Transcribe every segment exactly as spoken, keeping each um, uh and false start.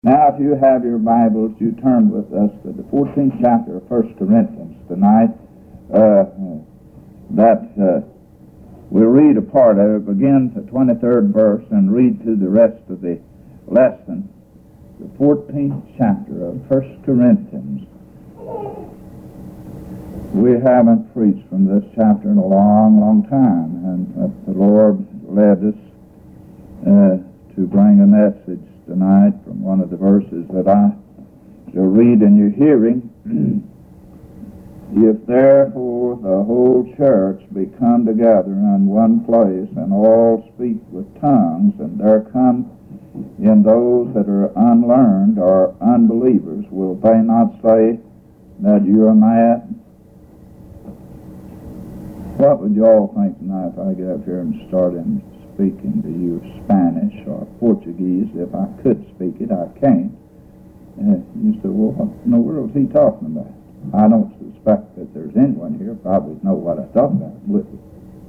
Now, if you have your Bibles, you turn with us to the fourteenth chapter of First Corinthians tonight. Uh, that uh, we'll read a part of it, begin the twenty-third verse, and read through the rest of the lesson. The fourteenth chapter of First Corinthians. We haven't preached from this chapter in a long, long time, and uh, the Lord led us uh, to bring a message tonight from one of the verses that I shall read in your hearing. If therefore the whole church be come together in one place, and all speak with tongues, and there come in those that are unlearned or unbelievers, will they not say that you are mad? What would you all think tonight if I get up here and start in speaking to you Spanish or Portuguese? If I could speak it, I can't. Uh, you say, well, what in the world is he talking about? I don't suspect that there's anyone here probably know what I'm talking about, would you?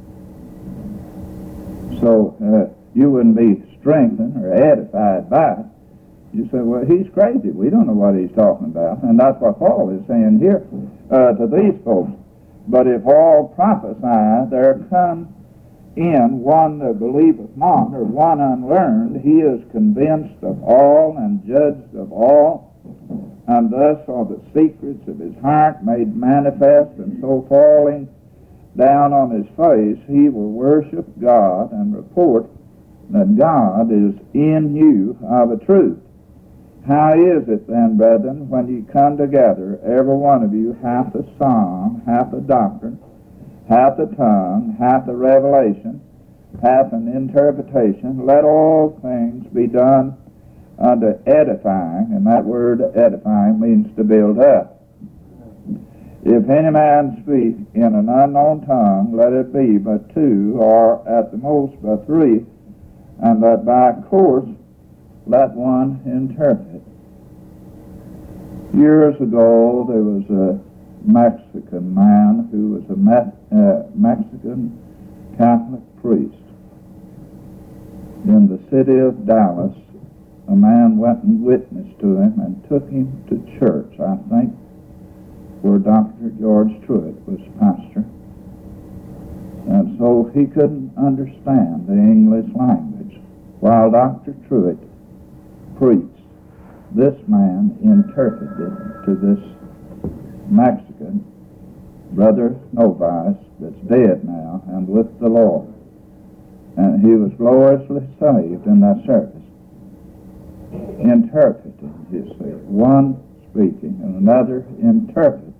So uh, you wouldn't be strengthened or edified by it. You say, well, he's crazy. We don't know what he's talking about. And that's what Paul is saying here uh, to these folks. But if all prophesy, there come in one that believeth not, or one unlearned, he is convinced of all and judged of all. And thus are the secrets of his heart made manifest, and so falling down on his face, he will worship God and report that God is in you of a truth. How is it then, brethren, when ye come together, every one of you hath a psalm, hath a doctrine, hath a tongue, hath a revelation, hath an interpretation? Let all things be done unto edifying, and that word edifying means to build up. If any man speak in an unknown tongue, let it be but two, or at the most but three, and that by course let one interpret. Years ago, there was a Mexican man who was a Me- uh, Mexican Catholic priest. In the city of Dallas, a man went and witnessed to him and took him to church, I think, where Doctor George Truett was pastor. And so he couldn't understand the English language. While Doctor Truett preached, this man interpreted to this Mexican, Brother Novice, that's dead now and with the Lord. And he was gloriously saved in that service. Interpreting, you see, one speaking and another interpreting.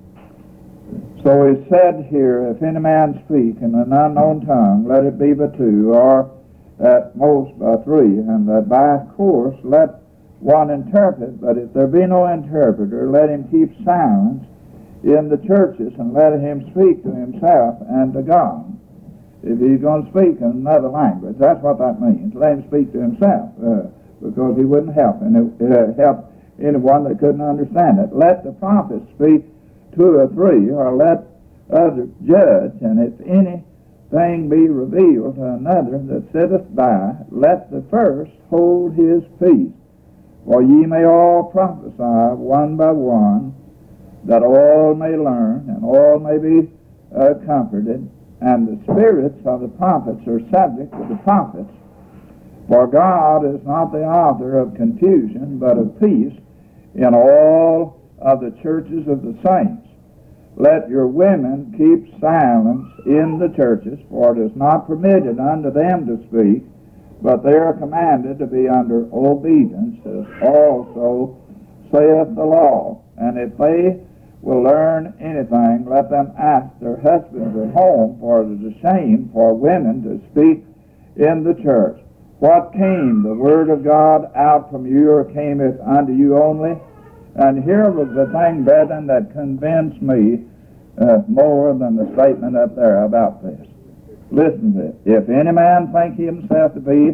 So he said here, if any man speak in an unknown tongue, let it be but two, or at most by three, and that by course let one interpret. But if there be no interpreter, let him keep silence in the churches, and let him speak to himself and to God. If he's going to speak in another language, that's what that means. Let him speak to himself, uh, because he wouldn't help any, uh, help anyone that couldn't understand it. Let the prophets speak two or three, or let others judge, and if anything be revealed to another that sitteth by, let the first hold his peace. For ye may all prophesy one by one, that all may learn, and all may be uh, comforted. And the spirits of the prophets are subject to the prophets. For God is not the author of confusion, but of peace in all of the churches of the saints. Let your women keep silence in the churches, for it is not permitted unto them to speak, but they are commanded to be under obedience, as also saith the law. And if they will learn anything, let them ask their husbands at home, for it is a shame for women to speak in the church. What came, the word of God out from you, or came it unto you only? And here was the thing, brethren, that convinced me uh, more than the statement up there about this. Listen to it. If any man think himself to be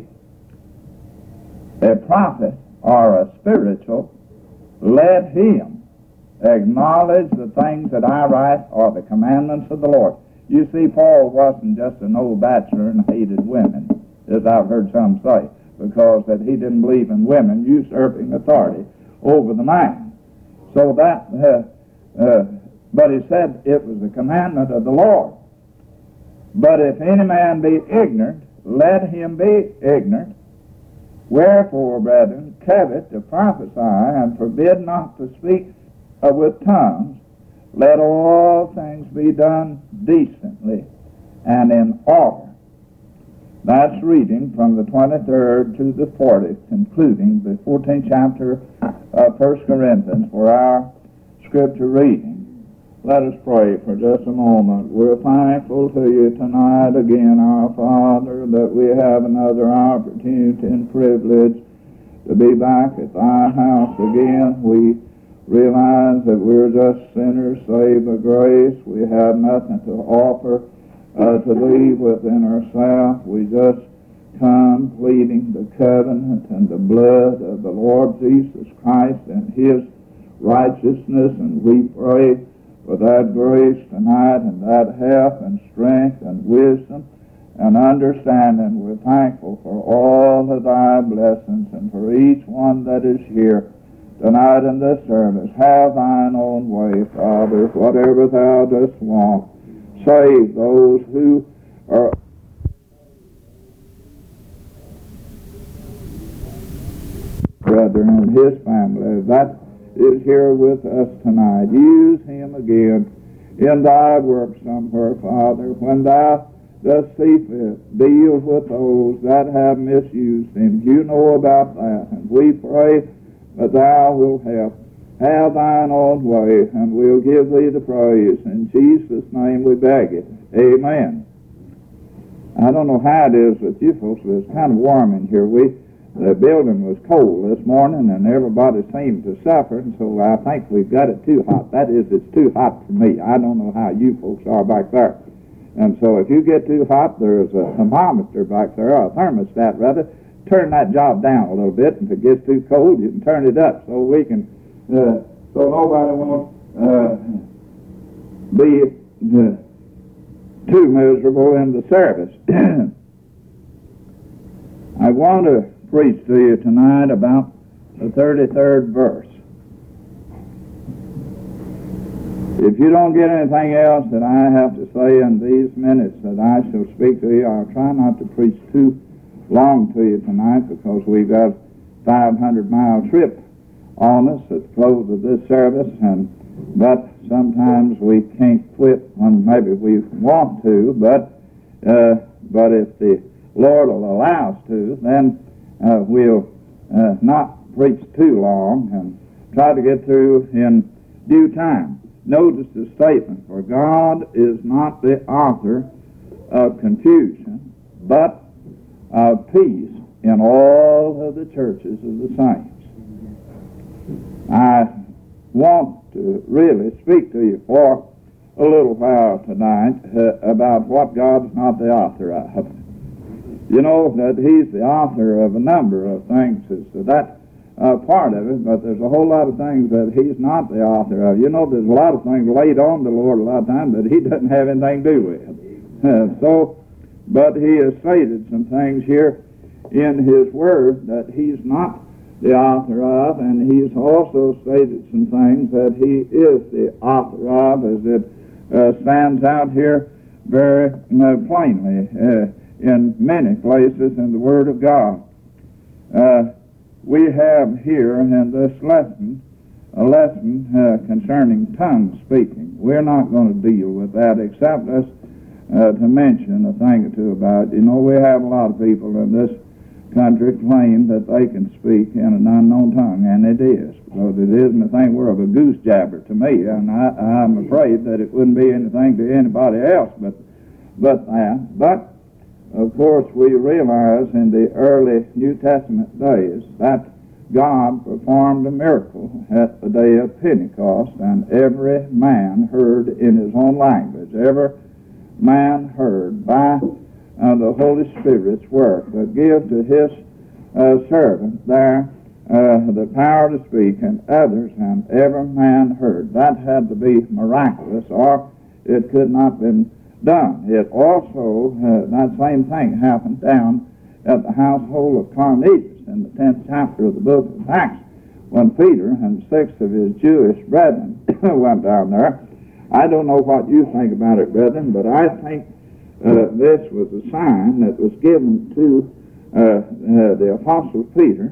a prophet or a spiritual, let him acknowledge the things that I write are the commandments of the Lord. You see, Paul wasn't just an old bachelor and hated women, as I've heard some say. because that he didn't believe in women usurping authority over the man. So that, uh, uh, but he said it was the commandment of the Lord. But if any man be ignorant, let him be ignorant. Wherefore, brethren, covet to prophesy, and forbid not to speak uh, with tongues. Let all things be done decently and in order. That's reading from the twenty-third to the fortieth, including the fourteenth chapter of First Corinthians for our scripture reading. Let us pray for just a moment. We're thankful to you tonight again, our Father, that we have another opportunity and privilege to be back at thy house again. We realize that we're just sinners saved by grace. We have nothing to offer uh, to thee within ourselves. We just come pleading the covenant and the blood of the Lord Jesus Christ and his righteousness, and we pray for that grace tonight and that help and strength and wisdom and understanding. We're thankful for all of thy blessings and for each one that is here tonight in this service. Have thine own way, Father, whatever thou dost want. Save those who are brother and his family that is here with us tonight. Use him again in thy work somewhere, Father, when thou dost see fit. Deal with those that have misused him. You know about that, and we pray that thou wilt help. Have thine own way, and we'll give thee the praise. In Jesus' name we beg it. Amen. I don't know how it is with you folks, but it's kind of warm in here. We The building was cold this morning, and everybody seemed to suffer, and so I think we've got it too hot. That is, it's too hot for me. I don't know how you folks are back there. And so if you get too hot, there's a thermometer back there, or a thermostat rather. Turn that job down a little bit, and if it gets too cold, you can turn it up so we can, uh, so nobody won't uh, be uh, too miserable in the service. I want to preach to you tonight about the thirty-third verse. If you don't get anything else that I have to say in these minutes that I shall speak to you, I'll try not to preach too long to you tonight, because we've got a five hundred mile trip on us at the close of this service, and but sometimes we can't quit when maybe we want to, but uh, but if the Lord will allow us to, then Uh, we'll uh, not preach too long and try to get through in due time. Notice the statement, for God is not the author of confusion, but of peace in all of the churches of the saints. I want to really speak to you for a little while tonight uh, about what God's not the author of. You know that he's the author of a number of things. So that's uh, part of it, but there's a whole lot of things that he's not the author of. You know, there's a lot of things laid on the Lord a lot of times that he doesn't have anything to do with. Uh, so, but he has stated some things here in his word that he's not the author of, and he's also stated some things that he is the author of, as it uh, stands out here very uh, plainly. Uh, in many places in the Word of God. Uh, we have here in this lesson a lesson uh, concerning tongue speaking. We're not going to deal with that except just uh, to mention a thing or two about it. You know, we have a lot of people in this country claim that they can speak in an unknown tongue, and it is, because it isn't a thing worth of a goose jabber to me, and I, I'm afraid that it wouldn't be anything to anybody else but, but that. But of course, we realize in the early New Testament days that God performed a miracle at the day of Pentecost, and every man heard in his own language. Every man heard by uh, the Holy Spirit's work that give to his uh, servant there uh, the power to speak, and others, and every man heard. That had to be miraculous, or it could not have been done. It also, uh, that same thing happened down at the household of Cornelius in the tenth chapter of the book of Acts, when Peter and six of his Jewish brethren went down there. I don't know what you think about it, brethren, but I think uh, this was a sign that was given to uh, uh, the Apostle Peter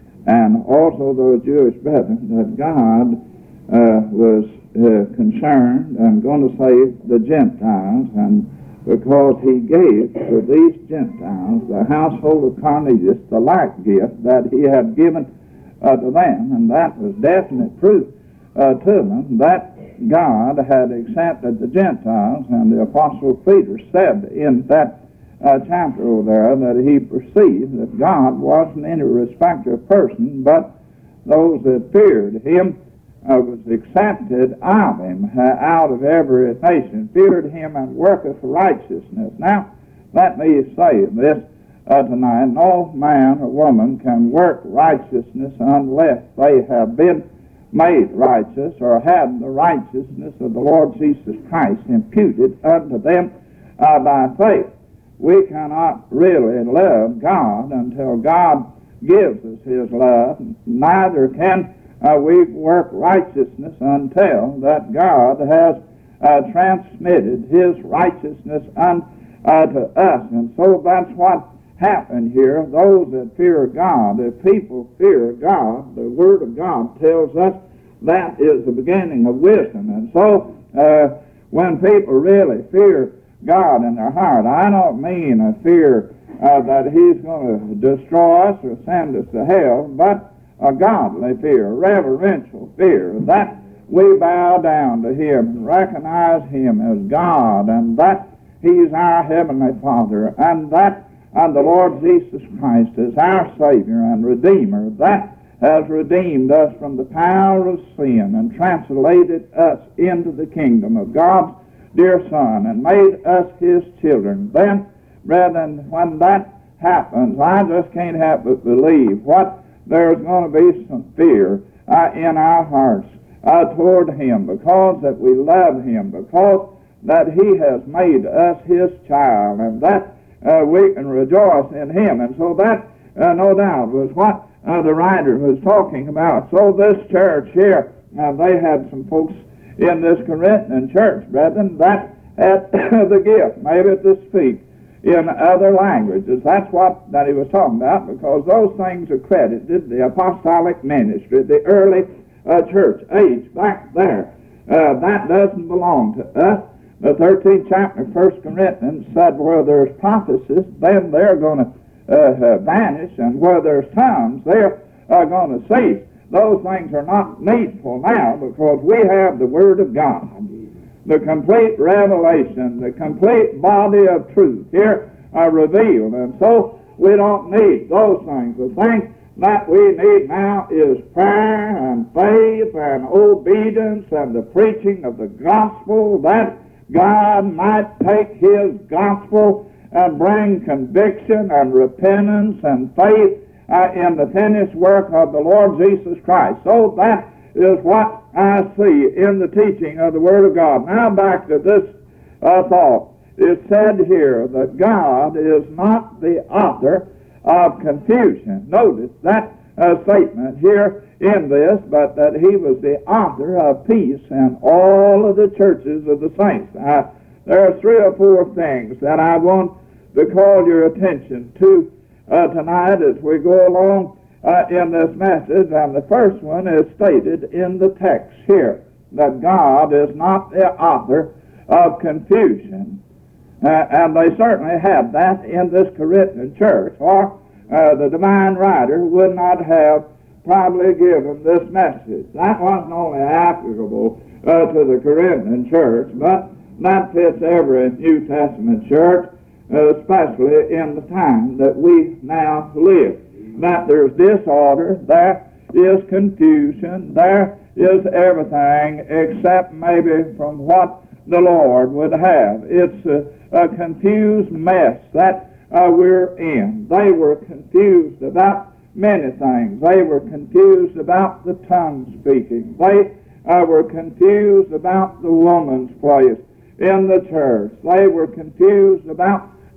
and also those Jewish brethren that God uh, was uh, concerned and going to save the Gentiles, and because he gave to these Gentiles, the household of Cornelius, the like gift that he had given uh, to them, and that was definite proof uh, to them that God had accepted the Gentiles. And the Apostle Peter said in that uh, chapter over there that he perceived that God wasn't any respecter of person, but those that feared him uh, was accepted of him uh, out of every nation, feared him and worketh righteousness. Now, let me say this uh, tonight. No man or woman can work righteousness unless they have been made righteous or had the righteousness of the Lord Jesus Christ imputed unto them uh, by faith. We cannot really love God until God gives us his love. Neither can uh, we work righteousness until that God has uh, transmitted his righteousness unto uh, us. And so that's what happened here. Those that fear God, if people fear God, the Word of God tells us that is the beginning of wisdom. And so uh, when people really fear God in their heart, I don't mean a fear uh, that he's going to destroy us or send us to hell, but a godly fear, a reverential fear, that we bow down to him and recognize him as God, and that he's our Heavenly Father, and that and the Lord Jesus Christ is our Savior and Redeemer, that has redeemed us from the power of sin and translated us into the kingdom of God's dear Son and made us his children. Then, brethren, when that happens, I just can't help but believe what there's going to be some fear uh, in our hearts uh, toward him, because that we love him, because that he has made us his child, and that uh, we can rejoice in him. And so that, uh, no doubt, was what uh, the writer was talking about. So this church here, uh, they had some folks in this Corinthian church, brethren, that had the gift, maybe to speak in other languages. That's what that he was talking about, because those things are credited the apostolic ministry, the early uh, church age back there. Uh, that doesn't belong to us. The thirteenth chapter of First Corinthians said where there's prophecies, then they're going to uh, uh, vanish, and where there's tongues, they're uh, going to cease. Those things are not needful now, because we have the Word of God, the complete revelation, the complete body of truth here are revealed. And so we don't need those things. The thing that we need now is prayer and faith and obedience and the preaching of the gospel, that God might take his gospel and bring conviction and repentance and faith uh, in the finished work of the Lord Jesus Christ. So that is what I see in the teaching of the Word of God. Now back to this uh, thought. It said here that God is not the author of confusion. Notice that uh, statement here in this, but that he was the author of peace in all of the churches of the saints. Uh, there are three or four things that I want to call your attention to uh, tonight as we go along Uh, in this message, and the first one is stated in the text here, that God is not the author of confusion. Uh, and they certainly had that in this Corinthian church, or uh, the divine writer would not have probably given this message. That wasn't only applicable uh, to the Corinthian church, but that fits every New Testament church, uh, especially in the time that we now live. That there's disorder, there is confusion, there is everything except maybe from what the Lord would have. It's a, a confused mess that uh, we're in. They were confused about many things. They were confused about the tongue speaking. They uh, were confused about the woman's place in the church. They were confused about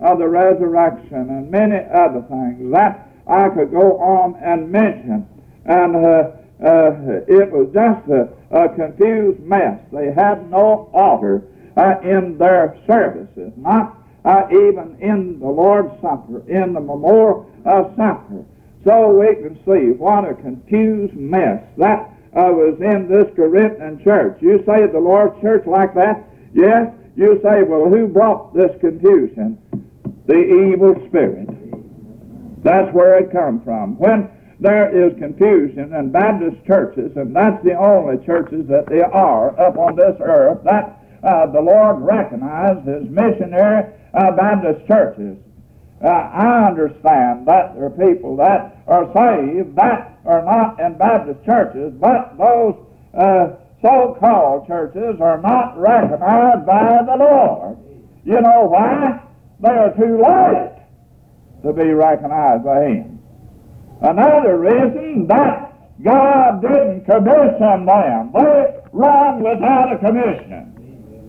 of the resurrection and many other things that I could go on and mention. And uh, uh, it was just a, a confused mess. They had no order uh, in their services, not uh, even in the Lord's Supper, in the memorial uh, supper. So we can see what a confused mess that uh, was in this Corinthian church. You say the Lord's church like that? Yes. You say, well, who brought this confusion? The evil spirit. That's where it comes from. When there is confusion in Baptist churches, and that's the only churches that there are up on this earth, that uh, the Lord recognized as missionary uh, Baptist churches. Uh, I understand that there are people that are saved that are not in Baptist churches, but those uh, so-called churches are not recognized by the Lord. You know why? They are too late to be recognized by Him. Another reason that God didn't commission them. They run without a commission.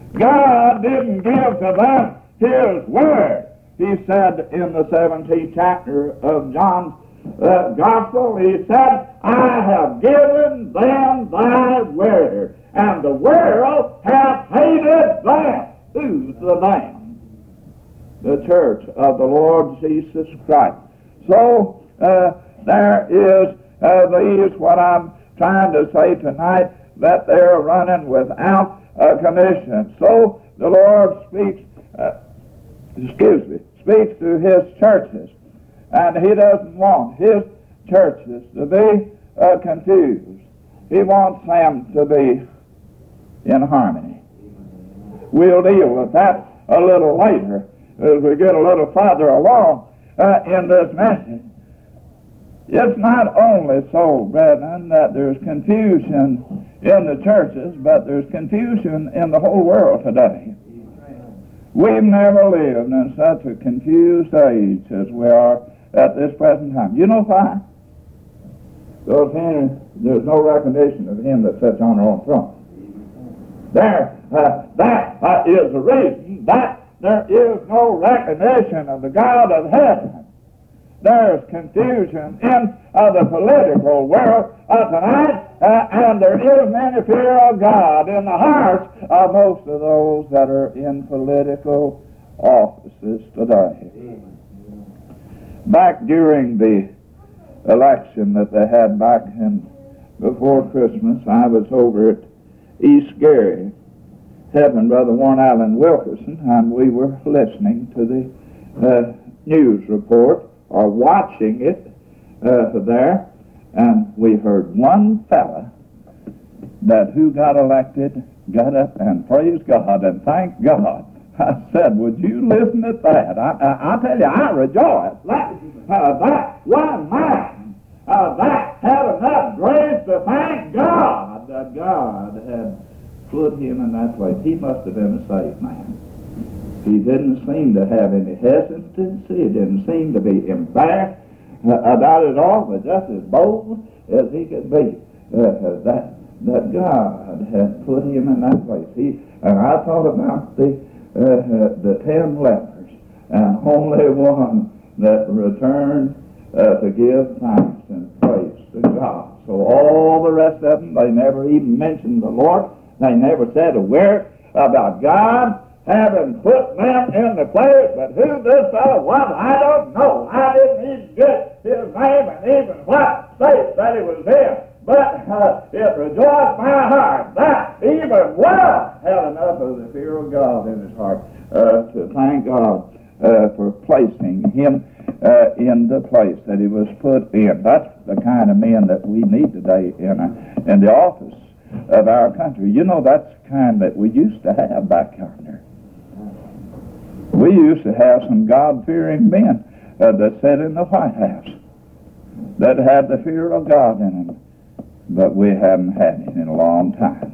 God didn't give to them His Word. He said in the seventeenth chapter of John's uh, Gospel, He said, I have given them thy word, and the world hath hated them. Who's the them? The church of the Lord Jesus Christ. So, uh, there is uh, these, what I'm trying to say tonight, that they're running without a commission. So, the Lord speaks, uh, excuse me, speaks to His churches, and He doesn't want His churches to be uh, confused. He wants them to be in harmony. We'll deal with that a little later as we get a little farther along uh, in this message. It's not only so, brethren, that there's confusion in the churches, but there's confusion in the whole world today. We've never lived in such a confused age as we are at this present time. You know why? Because there's no recognition of Him that sits on our own throne. There, uh, that uh, is the reason that there is no recognition of the God of heaven. There's confusion in uh, the political world uh, tonight, uh, and there is many fear of God in the hearts of most of those that are in political offices today. Back during the election that they had back in before Christmas, I was over at East Gary, helping Brother Warren Allen Wilkerson, and we were listening to the uh, news report, or watching it uh, there, and we heard one fella that who got elected got up and praised God and thanked God. I said, would you listen to that? I, I, I tell you, I rejoice. That, uh, that one man, uh, that had enough grace to thank God that God had put him in that place. He must have been a saved man. He didn't seem to have any hesitancy. He didn't seem to be embarrassed about it all, but just as bold as he could be. Uh, that that God had put him in that place. He and I thought about the uh, uh, the ten lepers, and only one that returned uh, to give thanks and praise to God. So all the rest of them, they never even mentioned the Lord. They never said a word about God having put them in the place, but who this fellow was, I don't know. I didn't even get his name and even what state that he was in. But uh, it rejoiced my heart that even Lot had enough of the fear of God in his heart uh, to thank God uh, for placing him uh, in the place that he was put in. That's the kind of men that we need today in, a, in the office of our country. You know, that's the kind that we used to have back yonder. We used to have some God-fearing men uh, that sat in the White House that had the fear of God in them, but we haven't had it in a long time.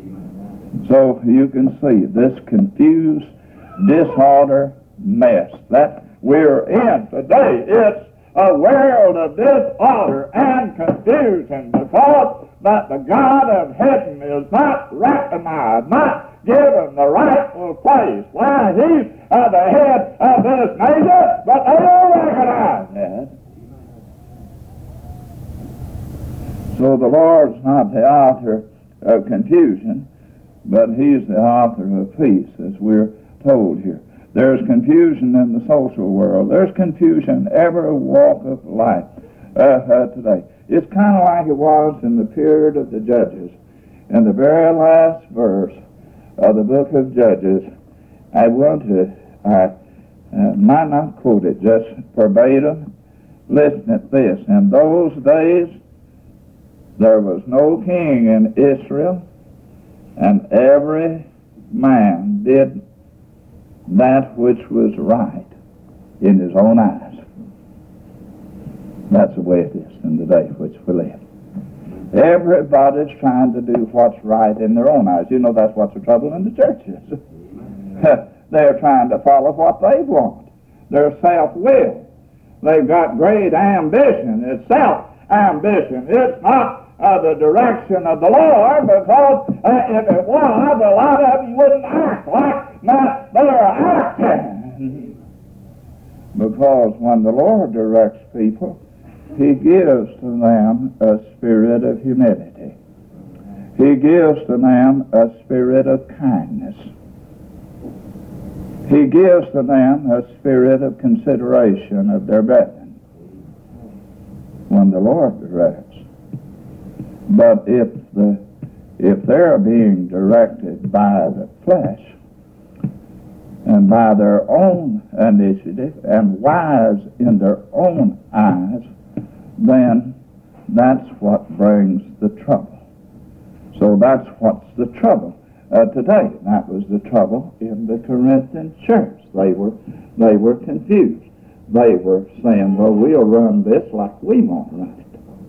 So you can see this confused, disorder mess that we're in today. It's a world of disorder and confusion because that the God of heaven is not recognized, not given the rightful place. Why, he's uh, the head of this nation, but they don't recognize that. So the Lord's not the author of confusion, but he's the author of peace, as we're told here. There's confusion in the social world. There's confusion in every walk of life uh, uh, today. It's kind of like it was in the period of the Judges. In the very last verse of the book of Judges, I want to, I uh, might not quote it just verbatim. Listen at this. In those days, there was no king in Israel, and every man did that which was right in his own eyes. That's the way it is in the day which we live. Everybody's trying to do what's right in their own eyes. You know, that's what's the trouble in the churches. They're trying to follow what they want. They're self-willed. They've got great ambition. It's self-ambition. It's not Uh, the direction of the Lord, because uh, if it was, a lot of you wouldn't act like not they're acting. Because when the Lord directs people, he gives to them a spirit of humility. He gives to them a spirit of kindness. He gives to them a spirit of consideration of their brethren. When the Lord directs. But if the if they're being directed by the flesh and by their own initiative and wise in their own eyes, then that's what brings the trouble. So that's what's the trouble uh, today. That was the trouble in the Corinthian church. They were they were confused. They were saying, well, we'll run this like we want to run it.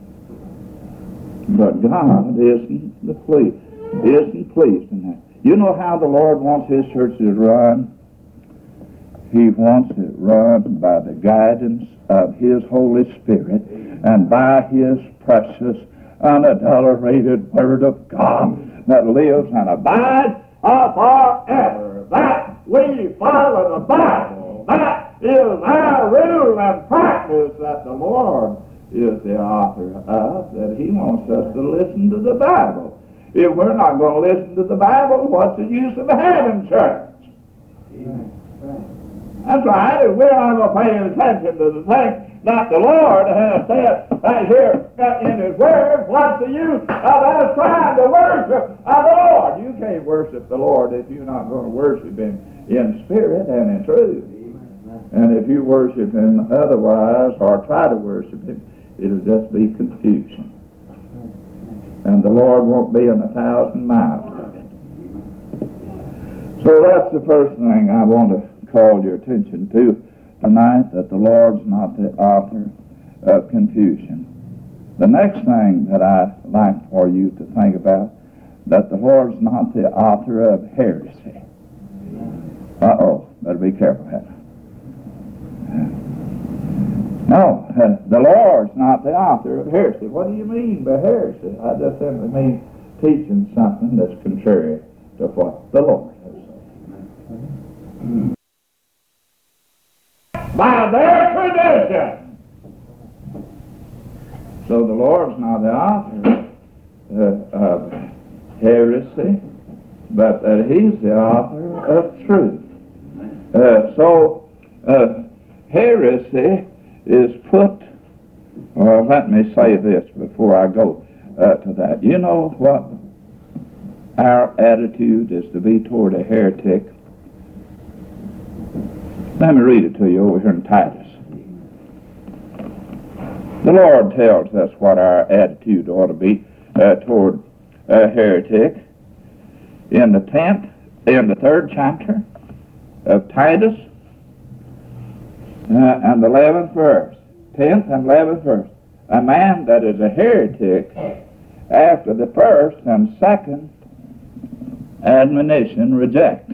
But God isn't the pleased, isn't pleased in that. You know how the Lord wants his church to run? He wants it run by the guidance of his Holy Spirit and by his precious, unadulterated Word of God that lives and abides forever. That we follow the Bible. That is our rule and practice that the Lord is the author of, that he wants us to listen to the Bible. If we're not going to listen to the Bible, what's the use of having church? Amen. That's right. If we're not going to pay attention to the things that the Lord has said right here in his Word, what's the use of us trying to worship the Lord? You can't worship the Lord if you're not going to worship him in spirit and in truth. And if you worship him otherwise or try to worship him, it'll just be confusion. And the Lord won't be in a thousand miles of it. So that's the first thing I want to call your attention to tonight, that the Lord's not the author of confusion. The next thing that I'd like for you to think about, that the Lord's not the author of heresy. Uh-oh, better be careful, Hannah. No, uh, the Lord's not the author of heresy. What do you mean by heresy? I just simply mean teaching something that's contrary to what the Lord has said. By their tradition. So the Lord's not the author uh, of heresy, but that he's the author of truth. Uh, so uh, heresy is put, well, let me say this before I go uh, to that. You know what our attitude is to be toward a heretic? Let me read it to you over here in Titus. The Lord tells us what our attitude ought to be uh, toward a heretic in the tenth, in the third chapter of Titus, Uh, and the eleventh verse, tenth and eleventh verse. A man that is a heretic after the first and second admonition reject.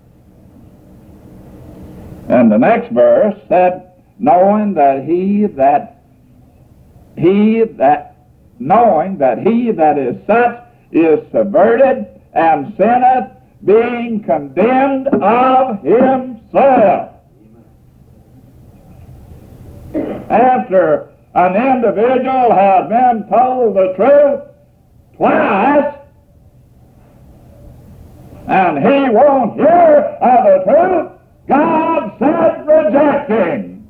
And the next verse said, knowing that he that he that knowing that he that is such is subverted and sinneth being condemned of himself. After an individual has been told the truth twice, and he won't hear of the truth, God said reject him.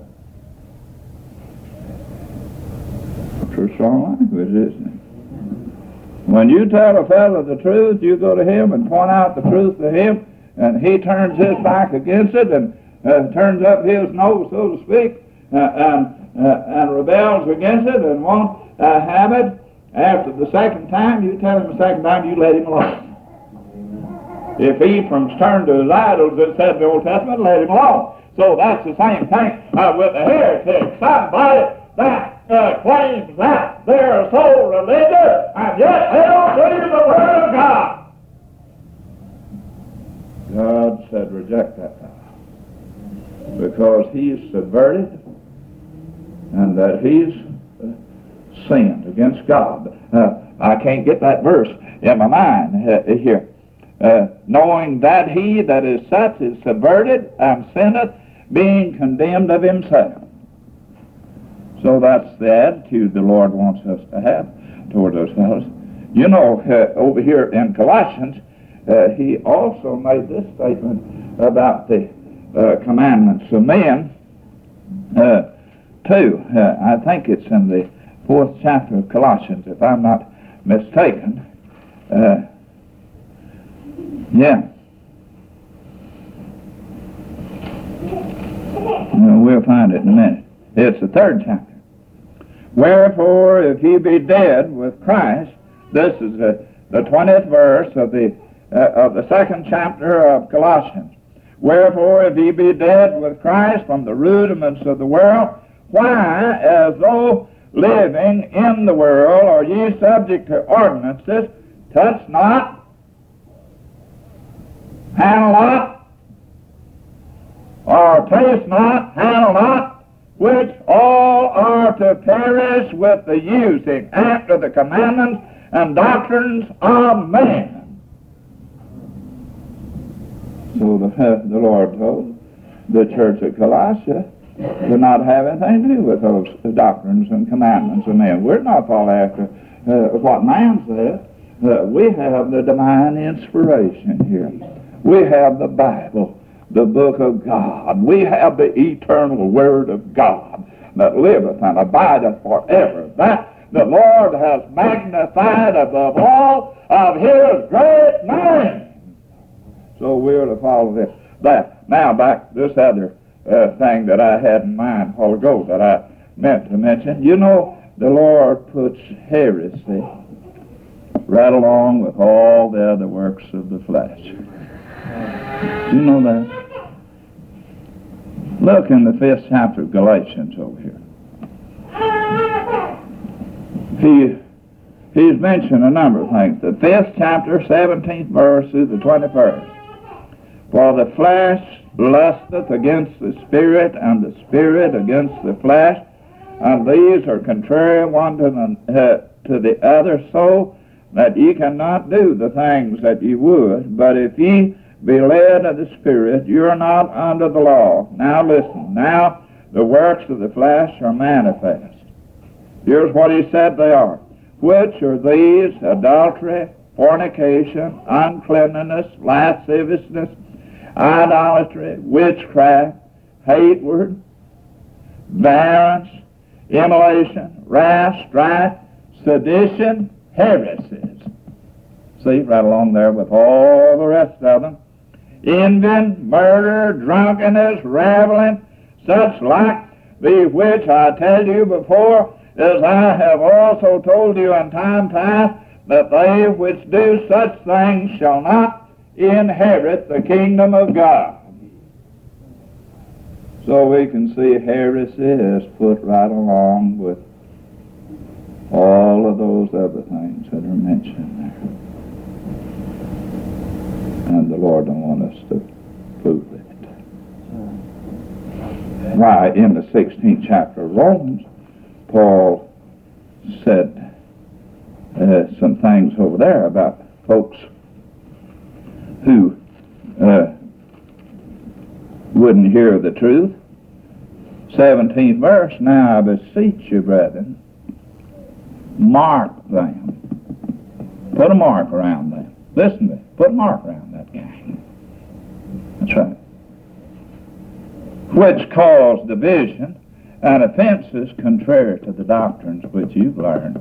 That's a strong language, isn't it? When you tell a fellow the truth, you go to him and point out the truth to him, and he turns his back against it and uh, turns up his nose, so to speak, uh, and, uh, and rebels against it and won't uh, have it. After the second time, you tell him the second time, you let him alone. If he from turn to his idols, it said in the Old Testament, let him alone. So that's the same thing uh, with the heretic. Somebody that uh, claims that they're so religious, and yet they don't believe the Word of God. God said reject that now, because he's subverted and that he's uh, sinned against God. Uh, I can't get that verse in my mind uh, here. Uh, knowing that he that is such is subverted and sinneth, being condemned of himself. So that's the attitude the Lord wants us to have toward those fellows. You know, uh, over here in Colossians, uh, he also made this statement about the uh, commandments of men, uh, too. Uh, I think it's in the fourth chapter of Colossians, if I'm not mistaken. Uh, yeah. Well, we'll find it in a minute. It's the third chapter. Wherefore, if ye be dead with Christ, this is the, the twentieth verse of the uh, of the second chapter of Colossians. Wherefore, if ye be dead with Christ from the rudiments of the world, why, as though living in the world, are ye subject to ordinances, touch not, handle not, or taste not, handle not, which all are to perish with the using after the commandments and doctrines of men. So the, uh, the Lord told the church at Colossae to not have anything to do with those doctrines and commandments of men. We're not following after uh, what man says. Uh, we have the divine inspiration here. We have the Bible, the book of God. We have the eternal Word of God that liveth and abideth forever. That the Lord has magnified above all of His great name. So we're to follow this. That. Now back to this other uh, thing that I had in mind a while ago that I meant to mention. You know, the Lord puts heresy right along with all the other works of the flesh. You know that? Look in the fifth chapter of Galatians over here. He, he's mentioned a number of things. The fifth chapter, seventeenth verse through the twenty-first. For the flesh lusteth against the Spirit, and the Spirit against the flesh, and these are contrary one to the, uh, to the other, so that ye cannot do the things that ye would. But if ye be led of the Spirit, you are not under the law. Now listen. Now the works of the flesh are manifest. Here's what he said they are. Which are these: adultery, fornication, uncleanness, lasciviousness, idolatry, witchcraft, hatred, variance, immolation, wrath, strife, sedition, heresies. See, right along there with all the rest of them. Envy, murder, drunkenness, reveling, such like, the which I tell you before, as I have also told you in time past, that they which do such things shall not inherit the kingdom of God. So we can see heresy is put right along with all of those other things that are mentioned there. And the Lord don't want us to fool it. Why, in the sixteenth chapter of Romans, Paul said uh, some things over there about folks who uh, wouldn't hear the truth. seventeenth verse, now I beseech you, brethren, mark them. Put a mark around them. Listen to it. Put a mark around that gang. That's right. Which cause division and offenses contrary to the doctrines which you've learned.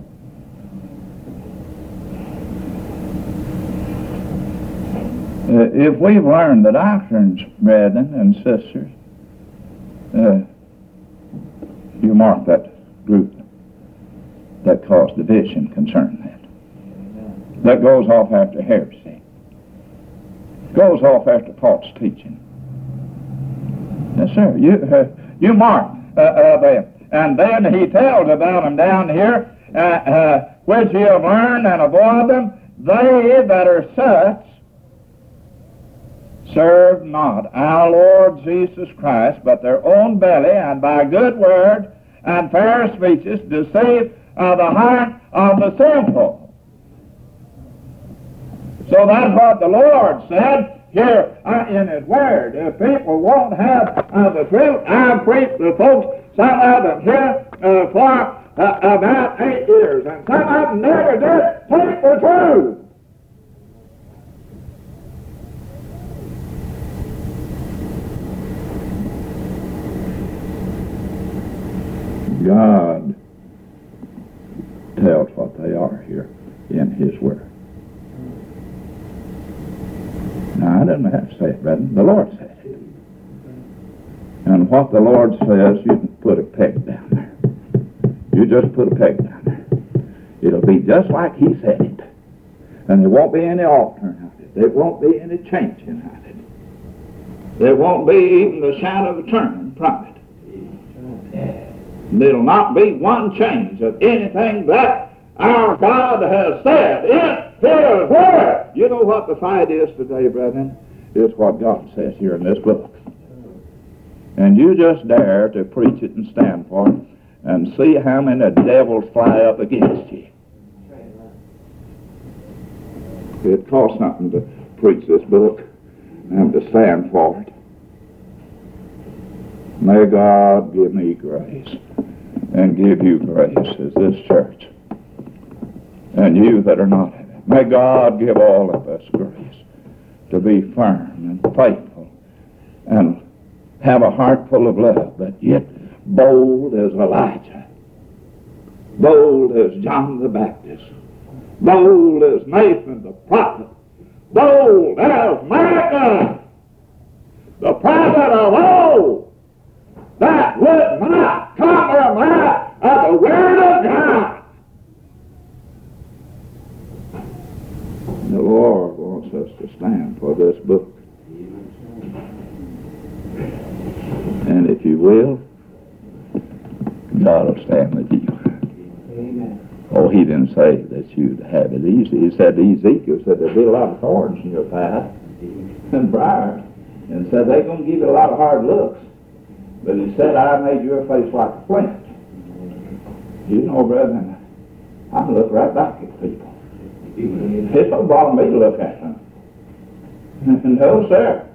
Uh, if we've learned the doctrines, brethren and sisters, uh, you mark that group that caused division concerning that. That goes off after heresy. Goes off after false teaching. Yes, sir. You uh, you mark uh, uh, there. And then he tells about them down here, uh, uh, which ye have learned and avoid them. They that are such serve not our Lord Jesus Christ, but their own belly, and by good words and fair speeches deceive uh, the heart of the simple. So that's what the Lord said here uh, in His Word. If people won't have uh, the truth, I've preached to folks, some of them here, uh, for uh, about eight years, and some of them never did take the truth. God tells what they are here in His Word. Now, I don't have to say it, brethren. The Lord said it. And what the Lord says, you can put a peg down there. You just put a peg down there. It'll be just like He said it. And there won't be any altering of it. There won't be any changing of it. There won't be even the shadow of a turn from it. There'll not be one change of anything that our God has said in His Word. You know what the fight is today, brethren? It's what God says here in this book. And you just dare to preach it and stand for it and see how many devils fly up against you. It costs something to preach this book and to stand for it. May God give me grace and give you grace as this church. And you that are not in it, may God give all of us grace to be firm and faithful and have a heart full of love, but yet bold as Elijah, bold as John the Baptist, bold as Nathan the prophet, bold as Micah, the prophet of old, that would not compromise of the Word of God. The Lord wants us to stand for this book. And if you will, God will stand with you. Amen. Oh, He didn't say that you'd have it easy. He said to Ezekiel, said there'd be a lot of thorns in your path and briars, and said they're going to give you a lot of hard looks. But He said, I made your face like a flint. You know, brethren, I look right back at people. It don't bother me to look at them. No, sir.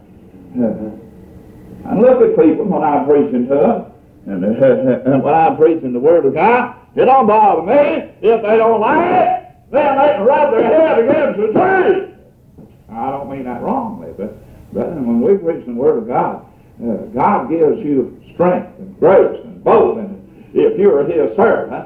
I look at people when I'm preaching to them, and, uh, and when I'm preaching the Word of God, it don't bother me. If they don't like it, then they can rub their head against the tree. I don't mean that wrongly, but brethren, when we preach the Word of God, uh, God gives you strength and grace and boldness if you're His servant.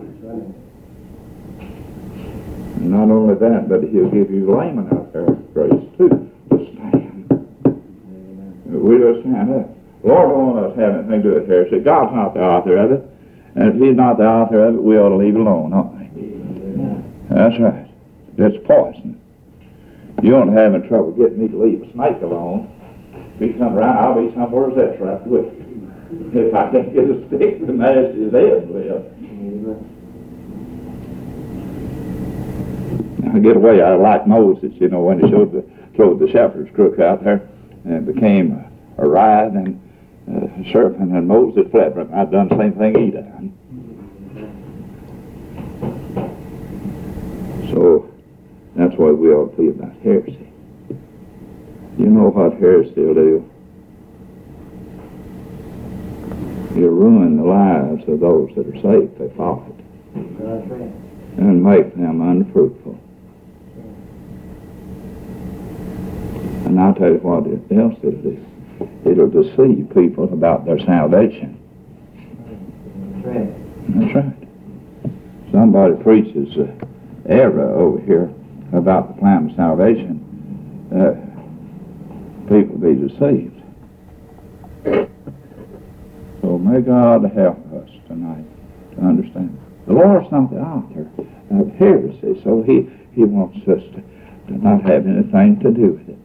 And not only that, but He'll give you layman out there grace too to stand. We just stand up. The Lord don't want us to have anything to do with heresy. God's not the author of it. And if He's not the author of it, we ought to leave it alone, don't we? That's right. It's poison. You don't have any trouble getting me to leave a snake alone. If he comes around, I'll be somewhere else right with you. If I can get a stick to mash his head with. I get away. I like Moses, you know, when he showed the, showed the shepherd's crook out there, and it became a, a riot and a serpent, and Moses fled from him. I've done the same thing he done. So that's why we ought to be about heresy. You know what heresy will do? You ruin the lives of those that are saved. They follow it. That's right. And make them unfruitful. And I'll tell you what else it'll do. It'll deceive people about their salvation. That's right. That's right. Somebody preaches uh, error over here about the plan of salvation. Uh, people be deceived. So may God help us tonight to understand. The Lord's not the author of heresy, so He, he wants us to, to not have anything to do with it.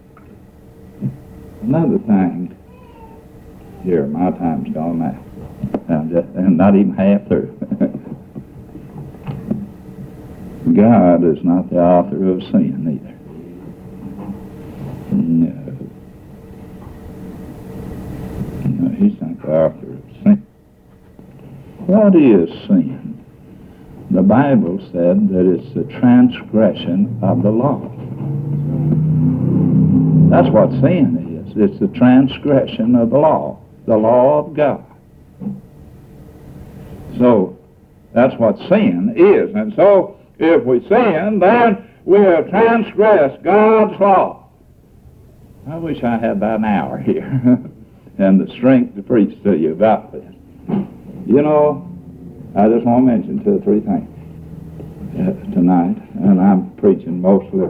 Another thing, here, my time's gone now. I'm just, and not even half through. God is not the author of sin either. No. No, He's not the author of sin. What is sin? The Bible said that it's the transgression of the law. That's what sin is. It's the transgression of the law, the law of God. So, that's what sin is. And so, if we sin, then we have transgressed God's law. I wish I had about an hour here and the strength to preach to you about this. You know, I just want to mention two or three things uh, tonight, and I'm preaching mostly.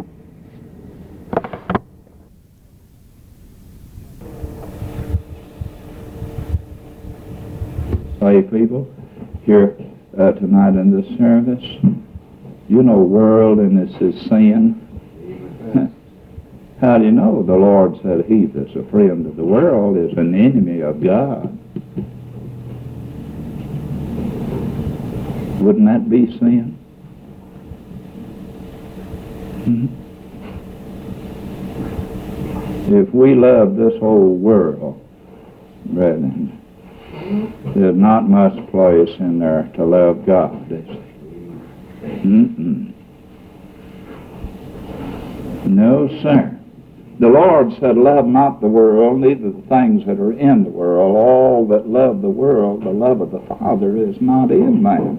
Slave people here uh, tonight in this service. You know, worldliness is sin. How do you know? The Lord said, he that's a friend of the world is an enemy of God. Wouldn't that be sin? Mm-hmm. If we love this whole world, brethren, there's not much place in there to love God, is there? Mm-mm. No, sir. The Lord said, love not the world, neither the things that are in the world. All that love the world, the love of the Father is not in them.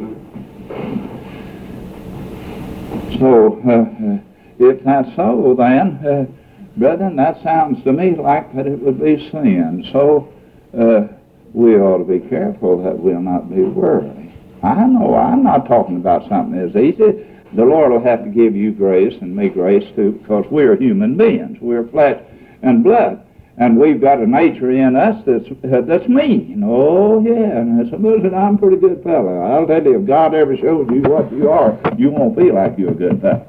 So, uh, if that's so, then, uh, brethren, that sounds to me like that it would be sin. So, uh, we ought to be careful that we'll not be worldly. I know I'm not talking about something as easy. The Lord will have to give you grace and me grace too, because we're human beings. We're flesh and blood. And we've got a nature in us that's uh, that's mean. Oh, yeah. And somebody said, I'm a pretty good fellow. I'll tell you, if God ever shows you what you are, you won't feel like you're a good fellow.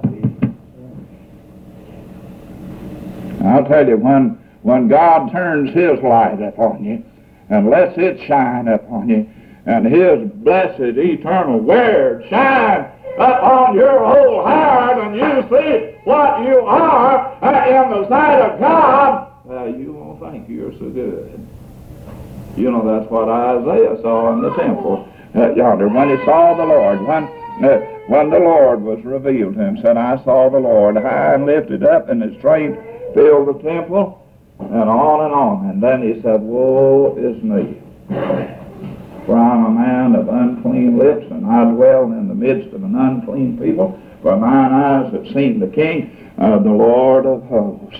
I'll tell you, when, when God turns His light upon you and lets it shine upon you, and His blessed eternal word shine upon your whole heart, and you see what you are uh, in the sight of God, uh, you won't think you're so good. You know, that's what Isaiah saw in the temple uh, yonder when he saw the Lord. When, uh, when the Lord was revealed to him, said, I saw the Lord high and lifted up, and His train filled the temple, and on and on. And then he said, woe is me, for I'm a man of unclean lips, and I dwell in the midst of an unclean people, for mine eyes have seen the King, uh, the Lord of hosts.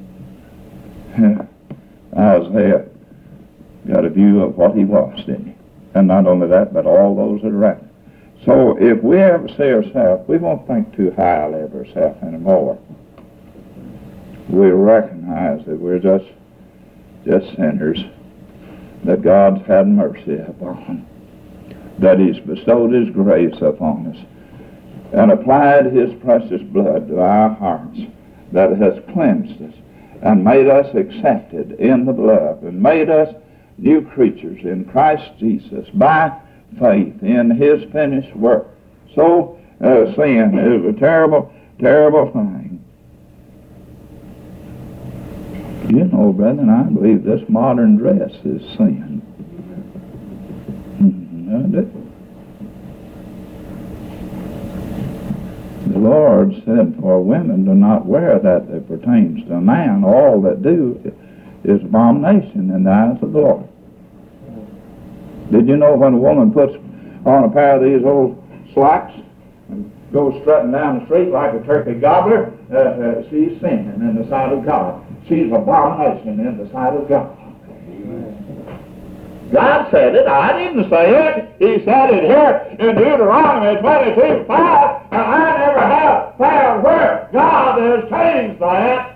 Isaiah got a view of what he was, didn't he? And not only that, but all those that are around him. So if we ever see ourselves, we won't think too highly of ourselves anymore. We recognize that we're just, just sinners, that God's had mercy upon, that He's bestowed His grace upon us, and applied His precious blood to our hearts, that has cleansed us, and made us accepted in the beloved, and made us new creatures in Christ Jesus by faith in His finished work. So, uh, sin is a terrible, terrible thing. You know, brethren, I believe this modern dress is sin. Mm-hmm, I do. The Lord said for women to not wear that that pertains to a man. All that do is abomination in the eyes of the Lord. Did you know when a woman puts on a pair of these old slacks and goes strutting down the street like a turkey gobbler, uh, uh, she's sinning in the sight of God. She's abomination in the sight of God. God said it. I didn't say it. He said it here in Deuteronomy twenty-two five, and I never have found where God has changed that.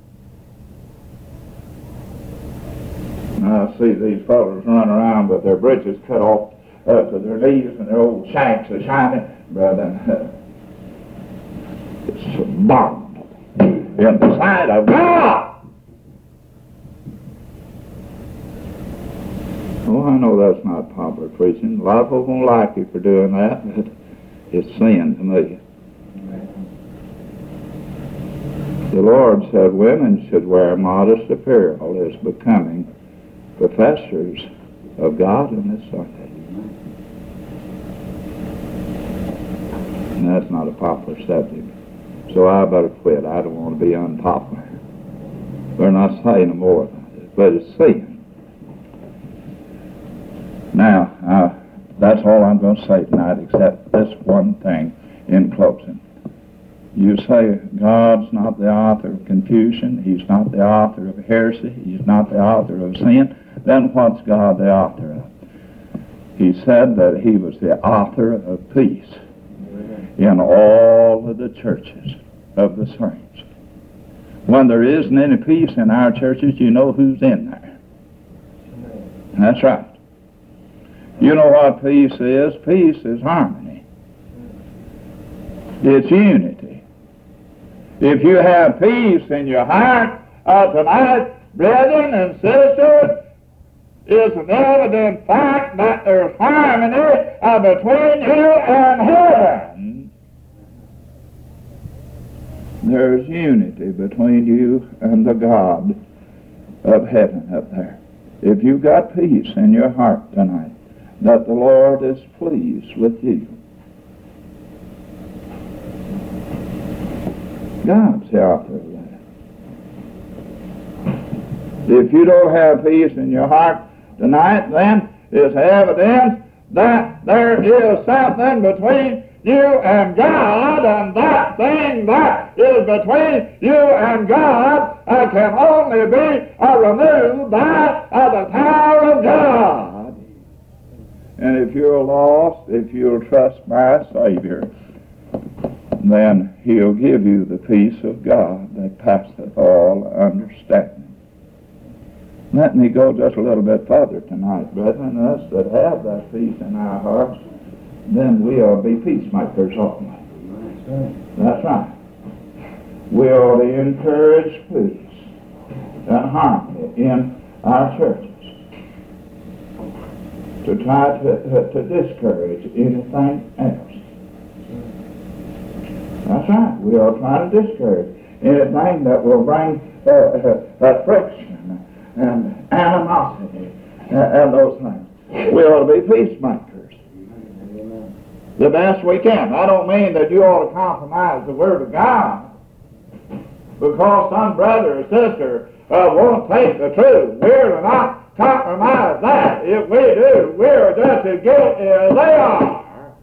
I see these fellows run around with their breeches cut off uh, to their knees and their old shanks are shining. Brother, uh, it's abominable in the sight of God. Oh, I know that's not popular preaching. A lot of people won't like you for doing that, but it's sin to me. The Lord said women should wear modest apparel as becoming professors of God in this Sunday. And that's not a popular subject. So I better quit. I don't want to be unpopular. We're not saying no more about it, but it's sin. Now, uh, that's all I'm going to say tonight, except this one thing in closing. You say God's not the author of confusion, He's not the author of heresy, He's not the author of sin. Then what's God the author of? He said that He was the author of peace in all of the churches of the saints. When there isn't any peace in our churches, you know who's in there. That's right. You know what peace is? Peace is harmony. It's unity. If you have peace in your heart uh, tonight, brethren and sisters, it's an evident fact that there's harmony uh, between you and heaven. There's unity between you and the God of heaven up there. If you've got peace in your heart tonight, that the Lord is pleased with you. God's the author of that. If you don't have peace in your heart tonight, then it's evidence that there is something between you and God, and that thing that is between you and God uh, can only be uh, removed by uh, the power of God. And if you're lost, if you'll trust my Savior, then He'll give you the peace of God that passeth all understanding. Let me go just a little bit further tonight, brethren. Us that have that peace in our hearts, then we'll be peacemakers only. That's right. We ought to encourage peace and harmony in our churches, to try to, to, to discourage anything else. That's right. We are trying to discourage anything that will bring uh, uh, uh, friction and animosity uh, and those things. We ought to be peacemakers the best we can. I don't mean that you ought to compromise the Word of God because some brother or sister uh, won't take the truth. We're to not compromise that. If we do, we're just as guilty as they are.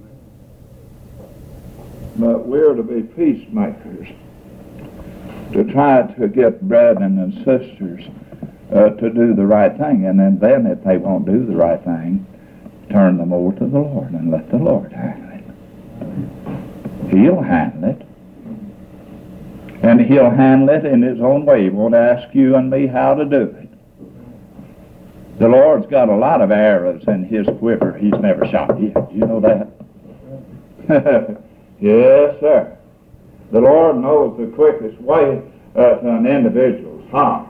But we're to be peacemakers, to try to get brethren and sisters uh, to do the right thing, and then, then if they won't do the right thing, turn them over to the Lord and let the Lord handle it. He'll handle it. And He'll handle it in His own way. He won't ask you and me how to do it. The Lord's got a lot of arrows in His quiver He's never shot yet. You know that? Yes, sir. The Lord knows the quickest way uh, to an individual's heart.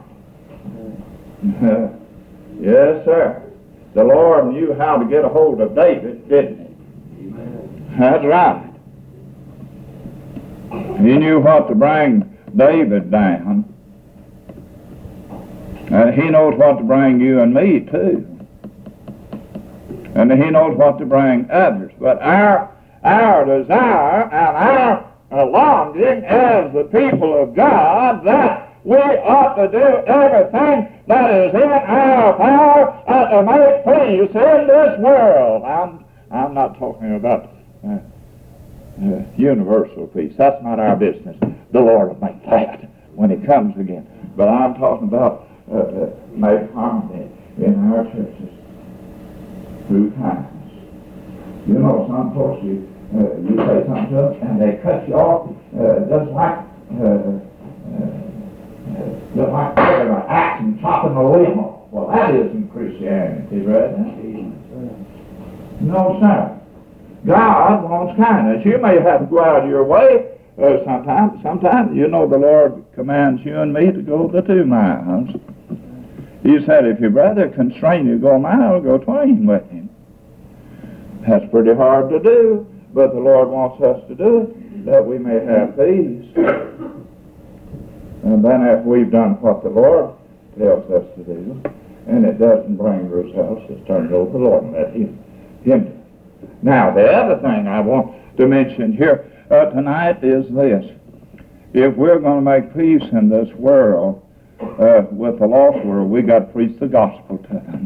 Yes, sir. The Lord knew how to get a hold of David, didn't He? Amen. That's right. He knew what to bring David down. And He knows what to bring you and me, too. And He knows what to bring others. But our our desire and our uh, responding as the people of God that we ought to do everything that is in our power uh, to make peace in this world. I'm, I'm not talking about uh, uh, universal peace. That's not our business. The Lord will make that when He comes again. But I'm talking about uh, uh, make harmony in our churches through kindness. You know, some folks, you, uh, you say something to them, and they cut you off uh, just like uh, uh, uh, just like they're an axe and chopping a limb off. Well, that isn't Christianity, right? No, sir. God wants kindness. You may have to go out of your way uh, sometimes. Sometimes, you know, the Lord commands you and me to go the two miles. He said, if your brother constrain you to go a mile, go twain with him. That's pretty hard to do, but the Lord wants us to do it, that we may have peace. And then after we've done what the Lord tells us to do, and it doesn't bring results, just turn it over to the Lord and let Him, him do it. Now, the other thing I want to mention here uh, tonight is this. If we're going to make peace in this world, uh, with the lost world, we got to preach the gospel to them.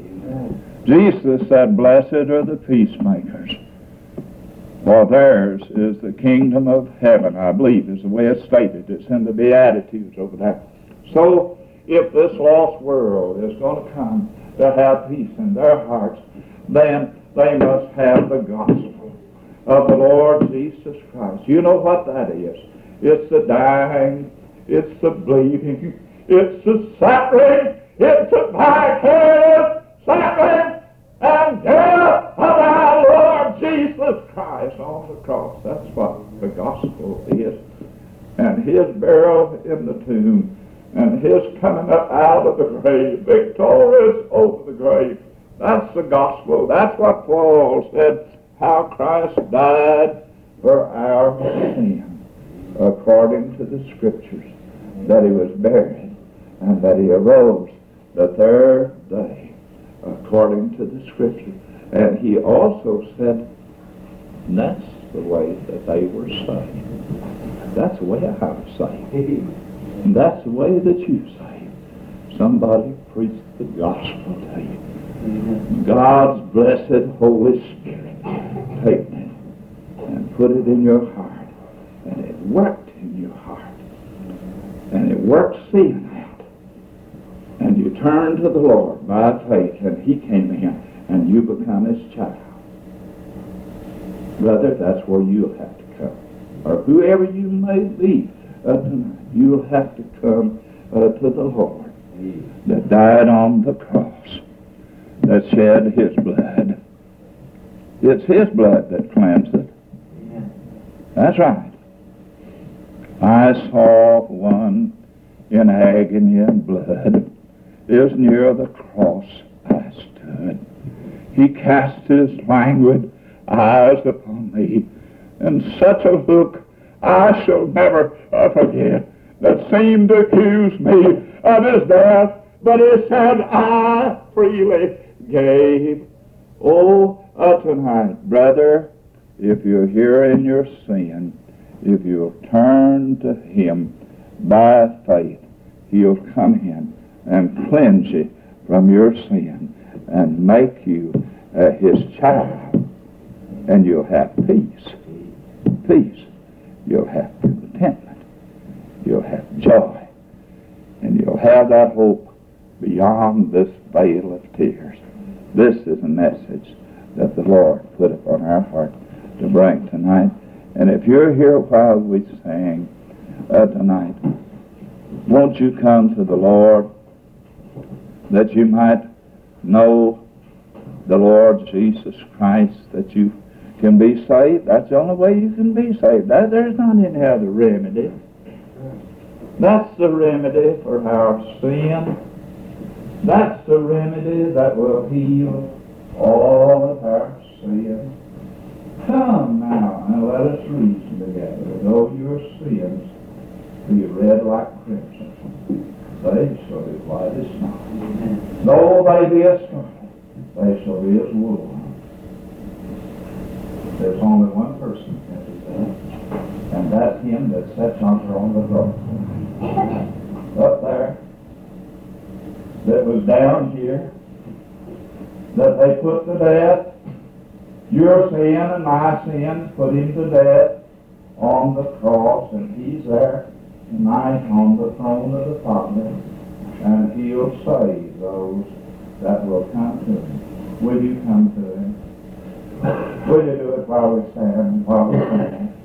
Jesus said, blessed are the peacemakers, for theirs is the kingdom of heaven, I believe, is the way it's stated. It's in the Beatitudes over there. So, if this lost world is going to come to have peace in their hearts, then they must have the gospel of the Lord Jesus Christ. You know what that is. It's the dying, it's the bleeding, it's the suffering, it's the vicarious suffering and death of our Lord Jesus Christ on the cross. That's what the gospel is. And His burial in the tomb, and His coming up out of the grave, victorious over the grave. That's the gospel. That's what Paul said, how Christ died for our sin, according to the Scriptures, that He was buried, and that He arose the third day, according to the Scripture. And He also said, that's the way that they were saved. That's the way I was saved. And that's the way that you saved. Somebody preached the gospel to you. God's blessed Holy Spirit, take it and put it in your heart. And it worked in your heart. And it worked sin out. And you turned to the Lord by faith, and He came in, and you become His child. Brother, that's where you'll have to come. Or whoever you may be uh, tonight, you'll have to come uh, to the Lord that died on the cross, that shed His blood. It's His blood that cleanseth. That's right. I saw one in agony and blood. Is near the cross I stood. He cast His languid eyes upon me, and such a look I shall never uh, forget, that seemed to accuse me of His death, but He said, I freely gave. Oh, uh, tonight, brother, if you're here in your sin, if you'll turn to Him by faith, He'll come in and cleanse you from your sin and make you uh, His child, and you'll have peace. Peace. You'll have contentment. You'll have joy. And you'll have that hope beyond this veil of tears. This is a message that the Lord put upon our heart to bring tonight. And if you're here while we sing uh, tonight, won't you come to the Lord that you might know the Lord Jesus Christ, that you can be saved? That's the only way you can be saved. That, there's not any other remedy. That's the remedy for our sin. That's the remedy that will heal all of our sin. Come now and let us reason together. Though your sins be red like crimson, they shall be white as snow. Though they be as scarlet, they shall be as wool. There's only one person that can do that, and That's him that sits on the throne. Up there. That was down here. That they put to death. Your sin and my sin, put him to death on the cross, and he's there tonight on the throne of the Father, and he'll save those that will come to him. Will you come to him? Will you do it while we stand, while we stand?